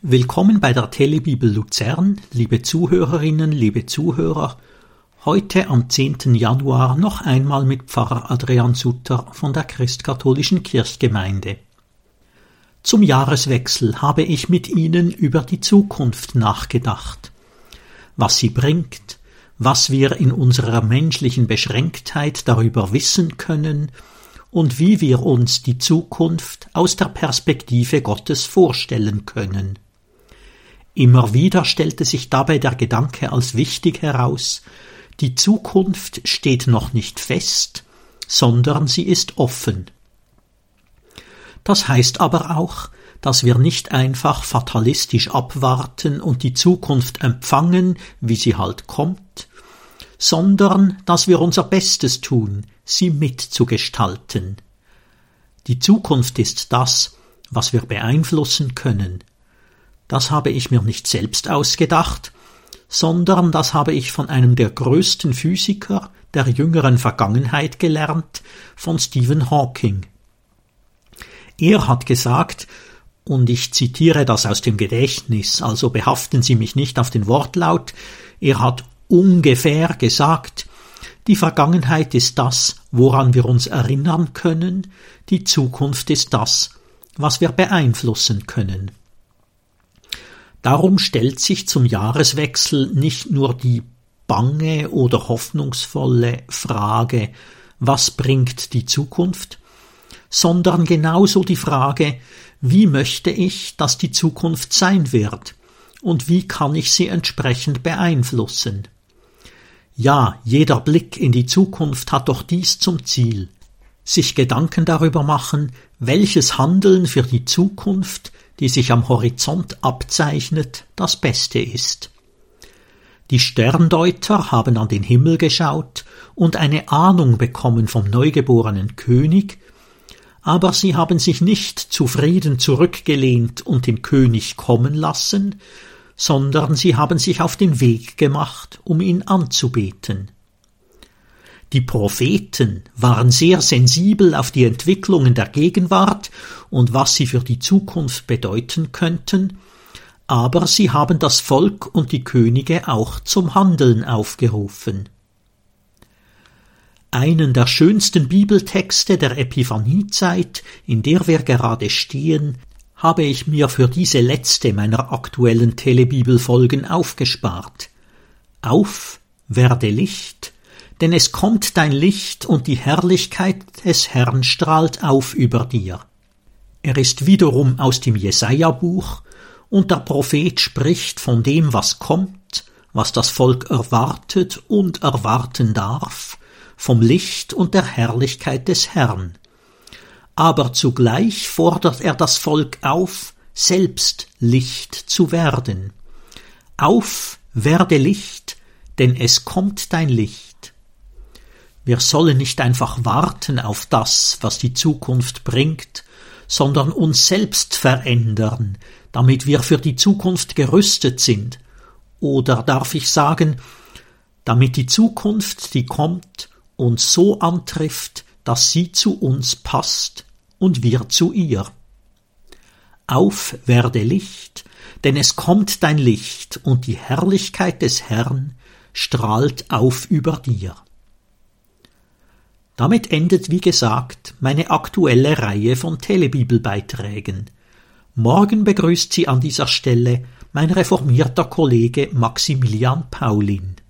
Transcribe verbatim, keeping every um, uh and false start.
Willkommen bei der Telebibel Luzern, liebe Zuhörerinnen, liebe Zuhörer. Heute am zehnten Januar noch einmal mit Pfarrer Adrian Sutter von der Christkatholischen Kirchgemeinde. Zum Jahreswechsel habe ich mit Ihnen über die Zukunft nachgedacht. Was sie bringt, was wir in unserer menschlichen Beschränktheit darüber wissen können und wie wir uns die Zukunft aus der Perspektive Gottes vorstellen können. Immer wieder stellte sich dabei der Gedanke als wichtig heraus, die Zukunft steht noch nicht fest, sondern sie ist offen. Das heißt aber auch, dass wir nicht einfach fatalistisch abwarten und die Zukunft empfangen, wie sie halt kommt, sondern dass wir unser Bestes tun, sie mitzugestalten. Die Zukunft ist das, was wir beeinflussen können. Das habe ich mir nicht selbst ausgedacht, sondern das habe ich von einem der größten Physiker der jüngeren Vergangenheit gelernt, von Stephen Hawking. Er hat gesagt, und ich zitiere das aus dem Gedächtnis, also behaften Sie mich nicht auf den Wortlaut, er hat ungefähr gesagt, die Vergangenheit ist das, woran wir uns erinnern können, die Zukunft ist das, was wir beeinflussen können. Darum stellt sich zum Jahreswechsel nicht nur die bange oder hoffnungsvolle Frage, was bringt die Zukunft, sondern genauso die Frage, wie möchte ich, dass die Zukunft sein wird und wie kann ich sie entsprechend beeinflussen. Ja, jeder Blick in die Zukunft hat doch dies zum Ziel, sich Gedanken darüber machen, welches Handeln für die Zukunft, die sich am Horizont abzeichnet, das Beste ist. Die Sterndeuter haben an den Himmel geschaut und eine Ahnung bekommen vom neugeborenen König, aber sie haben sich nicht zufrieden zurückgelehnt und den König kommen lassen, sondern sie haben sich auf den Weg gemacht, um ihn anzubeten. Die Propheten waren sehr sensibel auf die Entwicklungen der Gegenwart und was sie für die Zukunft bedeuten könnten, aber sie haben das Volk und die Könige auch zum Handeln aufgerufen. Einen der schönsten Bibeltexte der Epiphaniezeit, in der wir gerade stehen, habe ich mir für diese letzte meiner aktuellen Telebibelfolgen aufgespart. Auf, werde Licht, denn es kommt dein Licht und die Herrlichkeit des Herrn strahlt auf über dir. Er ist wiederum aus dem Jesaja-Buch und der Prophet spricht von dem, was kommt, was das Volk erwartet und erwarten darf, vom Licht und der Herrlichkeit des Herrn. Aber zugleich fordert er das Volk auf, selbst Licht zu werden. Auf, werde Licht, denn es kommt dein Licht. Wir sollen nicht einfach warten auf das, was die Zukunft bringt, sondern uns selbst verändern, damit wir für die Zukunft gerüstet sind. Oder darf ich sagen, damit die Zukunft, die kommt, uns so antrifft, dass sie zu uns passt und wir zu ihr. Auf, werde Licht, denn es kommt dein Licht und die Herrlichkeit des Herrn strahlt auf über dir. Damit endet, wie gesagt, meine aktuelle Reihe von Telebibelbeiträgen. Morgen begrüßt Sie an dieser Stelle mein reformierter Kollege Maximilian Paulin.